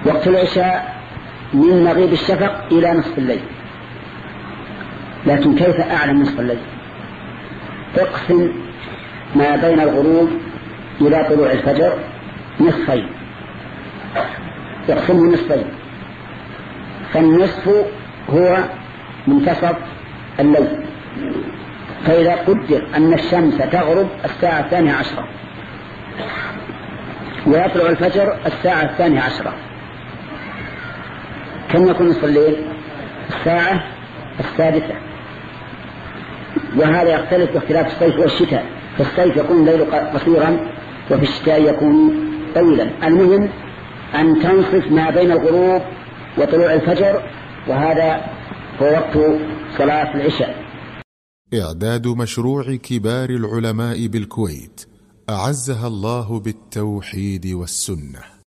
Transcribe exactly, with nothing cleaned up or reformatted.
وقت العشاء من مغيب الشفق إلى نصف الليل. لكن كيف أعلم نصف الليل؟ اقسم ما بين الغروب إلى طلوع الفجر نصفين، اقسمه نصفين، فالنصف هو منتصف الليل. فإذا قدر أن الشمس تغرب الساعة الثانية عشرة ويطلع الفجر الساعة الثانية عشرة، كم يكون نصف الليل؟ الساعة السادسة. وهذا يختلف باختلاف الصيف والشتاء، في الصيف يكون الليل قصيرا وفي الشتاء يكون طويلا. المهم أن تنصف ما بين الغروب وطلوع الفجر، وهذا هو وقت صلاة العشاء. إعداد مشروع كبار العلماء بالكويت أعزها الله بالتوحيد والسنة.